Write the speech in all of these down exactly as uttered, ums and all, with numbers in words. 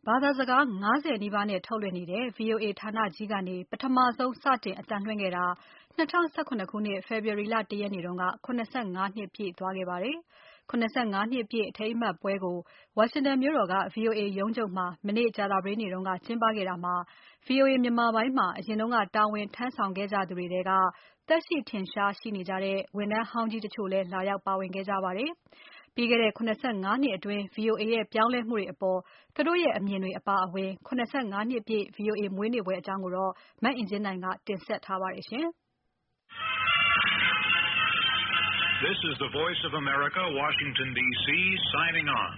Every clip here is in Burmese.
ဘာသာစကား၅၀နီးပါးနဲ့ထုတ်လွှင့်နေတဲ့ ဗွီအိုအေဌာနကြီးကနေပထမဆုံးစတင်အသံလွှင့်ခဲ့တာ၂၀၁၇ခုနှစ် ဖေဖော်ဝါရီလ၁ရက်နေ့တုန်းက၇၅နှစ်ပြည့်သွားခဲ့ပါတယ်။၇၅နှစ်ပြည့်အထိမ်းအမှတ်ပွဲကိုဝါရှင်တန်မြို့တော်က ဗွီအိုအေရုံးချုပ်မှာမနေ့ကြာသပတေးနေ့တုန်းကကျင်းပခဲ့တာမှာ ဗွီအိုအေမြန်မာပိုင်းမှာအရင်ကတာဝန်ထမ်းဆောင်ခဲ့ကြသူတွေထဲကသက်ရှိထင်ရှားရှိနေကြတဲ့ဝန်ထမ်းဟောင်းကြီးတချို့လည်းလာရောက်ပါဝင်ခဲ့ကြပါတယ်။ပြီးခဲ့တဲ့၇၅နှစ်အတွင်း ဗွီအိုအေရဲ့ပြောင်းလဲမှုတွေအပေါ်သူတို့ရဲ့အမြင်တွေအပါအဝင်၇၅နှစ်ပြည့် ဗွီအိုအေမွေးနေ့ပွဲအကြောင်းကိုတော့မအင်ကြင်းနိုင်ကတင်ဆက်ထားပါတယ်ရှင်။ This is the Voice of America, Washington, D C, signing on.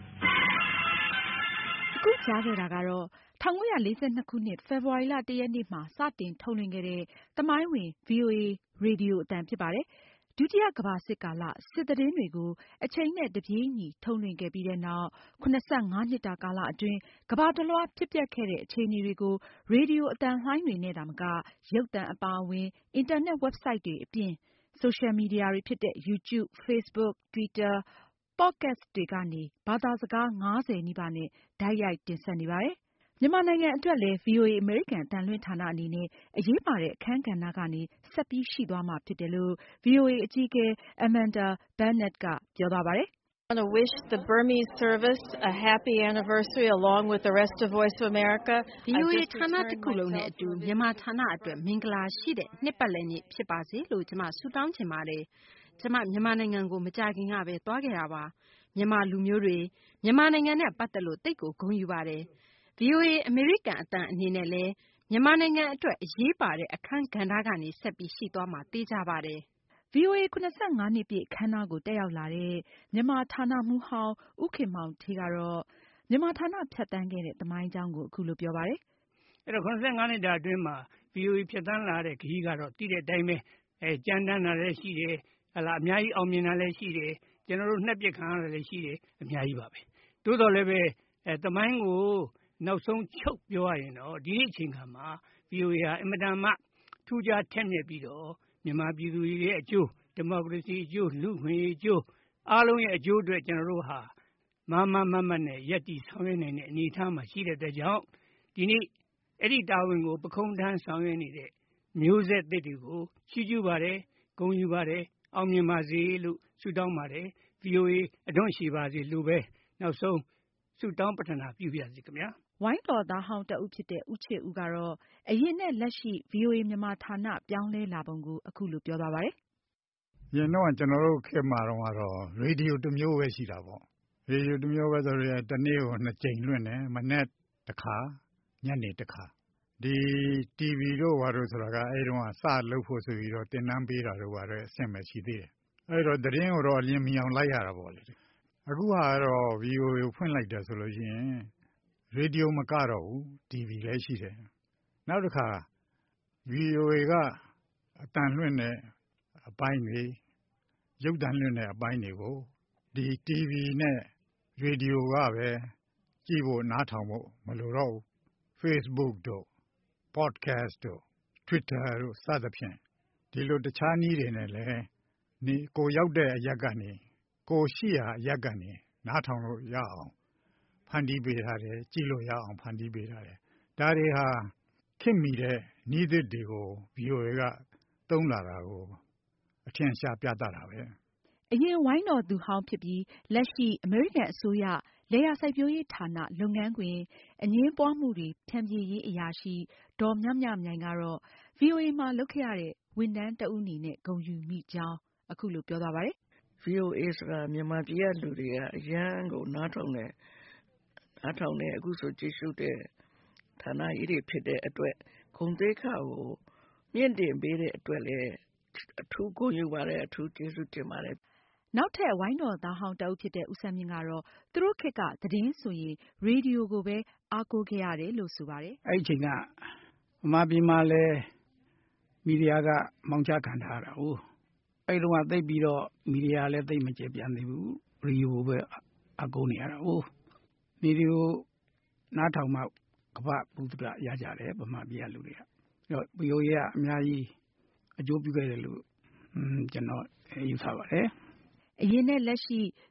အခုကြားခဲ့တာကတော့၁၉၄၂ခုနှစ်ဖေဖော်ဝါရီလ၁ရက်နေ့မှာစတင်ထုတ်လွှင့်ခဲ့တဲ့သမိုင်းဝင် ဗွီအိုအေရေဒီယိုအသံဖြစ်ပါတယ်။ဒုတိယကမ္ဘာစစ်ကာလစစ်သတင်းတွေကိုအချိန်နဲ့တပြေးညီထုတ်လွှင့်ခဲ့ပြီးတဲ့နောက်၇၅နှစ်တာကာလအတွင်းကမ္ဘာတလွှားဖြစ်ပျက်ခဲ့တဲ့အခြေအနေတွေကိုရေဒီယိုအသံလှိုင်းတွေနဲ့သာမကရုပ်သံအပါအဝင်အင်တာနက် website တွေအပြင်ဆိုရှယ်မီဒီယာတွေဖြစ်တဲ့ YouTube, Facebook, Twitter, Podcast တွေကနေဘာသာစကား၅၀နီးပါးနဲ့တိုက်ရိုက်တင်ဆက်နေပါတယ်။မြန်မာနိုင်ငံအတွက်လည်း ဗွီအိုအေအမေရိကန်အသံလွှင့်ဌာနအနေနဲ့အရေးပါတဲ့အခန်းကဏ္ဍကနေဆက်ပြီးရှိသွားမှာဖြစ်တယ်လို့ ဗွီအိုအေအကြီးအကဲ Amanda Bennett ကပြောသွားပါတယ် I want to wish the Burmese service a happy anniversary along with the rest of Voice of America. ဗွီအိုအေဌာနတစ်ခုလုံးနဲ့အတူမြန်မာဌာနအတွက်မင်္ဂလာရှိတဲ့နှစ်ပတ်လည်နေ့ဖြစ်ပါစေလို့ကျွန်မဆုတောင်းချင်ပါတယ်။ကျွန်မမြန်မာနိုင်ငံကိုမကြာခင်ကပဲသွားခဲ့တာပါ။မြန်မာလူမျိုးတွေမြန်မာနိုင်ငံနဲ့ပတ်သက်လို့သိတ်ကိုဂုဏ်ယူပါတယ်။ ဗွီအိုအေအမေရိကန်အသံအနေနဲ့လည်းမြန်မာနိုင်ငံအတွက်အရေးပါတဲ့အခန်းကဏ္ဍကနေဆက်ပြီးရှိသွားမှာသိကြပါတယ်။ဗွီအိုအေ၇၅နှစ်ပြည့်အခမ်းအနားကိုတက်ရောက်လာတဲ့မြန်မာဌာနမှူးဟောင်းဦးခင်မောင်ဌေးကတော့မြန်မာဌာနဖြတ်သန်းခဲ့တဲ့သမိုင်းကြောင်းကိုအခုလိုပြောပါတယ်။အဲ့တော့၇၅နှစ်တာအတွင်းမှာ ဗွီအိုအေဖြတ်သန်းလာတဲ့ခရီးကတော့တည်တဲ့အတိုင်းပဲအဲကြမ်းတမ်းတာလည်းရှိတယ်ဟလာအများကြီးအောင်မြင်တာလည်းရှိတယ်ကျွန်တော်တို့နှက်ပြခံရတာလည်းရှိတယ်အများကြီးပါပဲတိုးတော်လည်းပဲအဲသမိုင်းကိုနောက်ဆုံးချုပ်ပြောရရင်တော့ဒီနေ့အချိန်ခါမှာ ဗွီအိုအေဟာအင်မတန်မှထူးခြားထက်မြက်ပြီးတော့မြန်မာပြည်သူတွေရဲ့အကျိုးဒီမိုကရေစီအကျိုးလူ့ခွင့်ရေးအကျိုးအားလုံးရဲ့အကျိုးအတွက်ကျွန်တော်တို့ဟာမမမမနဲ့ယက်တီဆောင်ရွက်နိုင်တဲ့အနေအထားမှာရှိတဲ့အတွက်ကြောင့်ဒီနေ့အဲ့ဒီတာဝန်ကိုပခုံးထမ်းဆောင်ရွက်နေတဲ့မျိုးဆက်သစ်တွေကိုချီးကျူးပါတယ်ဂုဏ်ယူပါတယ်အောင်မြင်ပါစေလို့ဆုတောင်းပါတယ် ဗွီအိုအေအဒွန့်ရှိပါစေလို့ပဲနောက်ဆုံးဆုတောင်းပတ္ထနာပြုပါရစေခင်ဗျာဝိုင်းတော်သားဟောင်းတဦးဖြစ်တဲ့ဦးချစ်ဦးကတော့အရင်နဲ့လက်ရှိ ဗွီအိုအေမြန်မာဌာနပြောင်းလဲလာပုံကိုအခုလိုပြောသွားပါတယ်။ရင်တော့ကျွန်တော်တို့ခေတ်မှာတော့ရေဒီယိုတစ်မျိုးပဲရှိတာပေါ့။ရေဒီယိုတစ်မျိုးပဲဆိုရင်တစ်နေ့ကိုနှစ်ကြိမ်လွှင့်တယ်မနေ့တစ်ခါညနေတစ်ခါဒီ တီဗီ တို့ဘာလို့ဆိုတာကအဲ့တုန်းကစလုပ်ဖို့ဆိုပြီးတော့တင်နန်းပေးတာတို့ဘာလို့အဆင့်ပဲရှိသေးတယ်။အဲ့တော့သတင်းကိုတော့အလင်းမီအောင်လိုက်ရတာပေါ့လေ။အခုကတော့ ဗွီအိုအေ ကိုဖွင့်လိုက်တယ်ဆိုလို့ရှိရင်ရေဒီယိုမကတော့ဘူးတီဗီလည်းရှိတယ်။နောက်တစ်ခါ ဗွီအိုအေ ကအတန်လွှင့်တဲ့အပိုင်းတွေရုပ်သံလွှင့်တဲ့အပိုင်းတွေကိုဒီ တီဗီ နဲ့ရေဒီယိုကပဲကြည့်ဖို့နားထောင်ဖို့မလိုတော့ဘူး။ Facebook တို့ Podcast တို့ Twitter တို့စသဖြင့်ဒီလိုတခြားနည်းတွေနဲ့လည်းဒီကိုရောက်တဲ့အရက်ကနေကိုရှိရာအရက်ကနေနားထောင်လို့ရအောင်ဖန်တီးပေးထားတယ်ကြည့်လို့ရအောင်ဖန်တီးပေးထားတယ်ဒါတွေဟာခင်မိတဲ့နည်းသစ်တွေကို ဗွီအိုအေ ကသုံးလာတာကိုအထင်ရှားပြသတာပဲအရင်ဝိုင်းတော်သူဟောင်းဖြစ်ပြီးလက်ရှိအမေရိကန်အစိုးရလယ်ယာစိုက်ပျိုးရေးဌာနလုပ်ငန်းခွင်အငြင်းပွားမှုတွေဖြန့်ဖြေရေးအရာရှိဒေါ်မြမြမြိုင်ကတော့ ဗွီအိုအေ မှာလုပ်ခဲ့ရတဲ့ဝန်ထမ်းတဦးအနေနဲ့ဂုဏ်ယူမိကြောင်းအခုလိုပြောသွားပါတယ်။ ဗွီအိုအေ ဆိုတာမြန်မာပြည်ကလူတွေကအရန်ကိုနားထောင်တယ်နားထောင်တယ်အခုဆိုကြည့်ရှုတဲ့ဌာနကြီးတွေဖြစ်တဲ့အတွက်ဂုဏ်သိက္ခာကိုမြင့်တင်ပေးတဲ့အတွက်လည်းအထူးဂုဏ်ယူပါတယ်အထူးကျေးဇူးတင်ပါတယ်နောက်ထပ်ဝိုင်းတော်သားဟောင်းတဦးဖြစ်တဲ့ဦးစန်းမြင့်ကတော့သူတို့ခေတ်ကသတင်းဆိုရင်ရေဒီယိုကိုပဲအားကိုးခဲ့ရတယ်လို့ဆိုပါတယ်။အဲ့ဒီအချိန်ကဗမာပြည်မှာလည်းမီဒီယာကမောင်းချခံထားရတာဟုတ်အဲ့တုန်းကသိပ်ပြီးတော့မီဒီယာလည်းသိပ်မကျယ်ပြန့်သေးဘူးရေဒီယိုပဲအားကိုးနေရတာဟုတ်ရေဒီယိုနားထောင်မှကမ္ဘာဘုဒ္ဓရကြတယ်ဗမာပြည်ကလူတွေကအဲ့တော့ဗီအိုအေကအများကြီးအကျိုးပြုခဲ့တယ်လို့ကျွန်တော်ယူဆပါတယ်အရင်နဲ့လက်ရှိ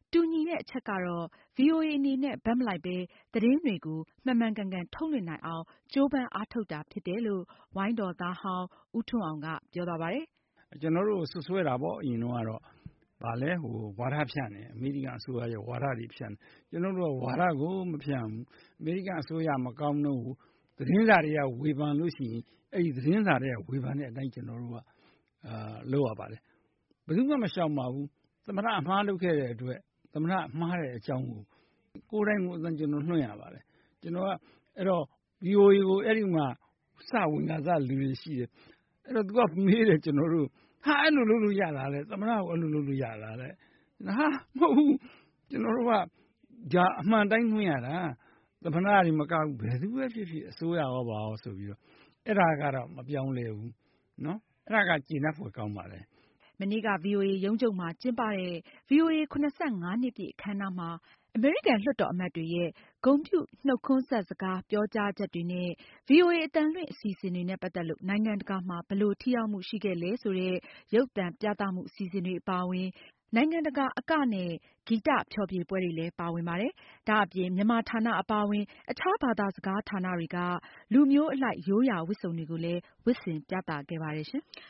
တူညီတဲ့အချက်ကတော့ ဗွီအိုအေ အနေနဲ့ ဘက်မလိုက်ပဲ သတင်းတွေကို မှန်မှန်ကန်ကန် ထုတ်လွှင့်နိုင်အောင် ကြိုးပမ်းအားထုတ်တာဖြစ်တယ်လို့ ဝိုင်းတော်သားဟောင်း ဦးထွန်းအောင်က ပြောသွားပါတယ်။ ကျနော်တို့စွပ်စွဲတာပေါ့ အရင်တုန်းကတော့ ဘာလဲဟိုဝါဒဖြန့်တယ်။ အမေရိကန်အစိုးရရဲ့ဝါဒတွေဖြန့်တယ်။ ကျနော်တို့ကဝါဒကိုမဖြန့်ဘူး။ အမေရိကန်အစိုးရမကောင်းလို့ သတင်းစာတွေကဝေဖန်လို့ရှိရင် အဲဒီသတင်းစာတွေကဝေဖန်တဲ့အတိုင်းကျနော်တို့ကအာလုပ်ရပါတယ်။ ဘယ်သူမှမရှောင်ပါဘူး။ သမ္မတအမှားလုပ်ခဲ့တဲ့အတွက်သမ္မတမှားတဲ့အကြောင်းကိုကိုယ်တိုင်ကိုယ်သန့်ကျနော်လွှင့်ရပါတယ်။ ကျနော်ကအဲ့တော့ ဗွီအိုအေ ကိုအဲ့ဒီမှာစဝင်ခါစလူတွေရှိတယ်။ အဲ့တော့သူကမေးတယ်ကျနော်တို့ဟာအဲ့လိုလုပ်လို့ရလားတဲ့သမ္မတကိုအဲ့လိုလုပ်လို့ရလားတဲ့ဟာမဟုတ်ဘူးကျနော်တို့ကဒါအမှန်တိုင်းလွှင့်ရတာသမ္မတတွေမကဘူးဘယ်သူပဲဖြစ်ဖြစ်အစိုးရရောပါရောဆိုပြီးတော့အဲ့ဒါကတော့မပြောင်းလဲဘူးနော်အဲ့ဒါကကျေနပ်ဖွယ်ကောင်းပါတယ်မနေ့က ဗွီအိုအေ ရုံးချုပ်မှာကျင်းပတဲ့ ဗွီအိုအေ ၇၅ နှစ်ပြည့်အခမ်းအနားမှာ အမေရိကန်လွှတ်တော်အမတ်တွေရဲ့ဂုဏ်ပြုနှုတ်ခွန်းဆက်စကားပြောကြားချက်တွေနဲ့ ဗွီအိုအေ အသံလွှင့်အစီအစဉ်တွေနဲ့ပတ်သက်လို့ နိုင်ငံတကာမှာဘယ်လိုထိရောက်မှုရှိခဲ့လဲဆိုတဲ့ ရုပ်သံပြသမှုအစီအစဉ်တွေအပါအဝင် နိုင်ငံတကာအကနဲ့ ဂီတဖျော်ဖြေပွဲတွေလည်းပါဝင်ပါတယ်။ ဒါအပြင် မြန်မာဌာနအပါအဝင် အခြားဘာသာစကားဌာနတွေက လူမျိုးအလိုက်ရိုးရာဝတ်စုံတွေကိုလည်း ဝတ်ဆင်ပြသခဲ့ပါတယ်ရှင်။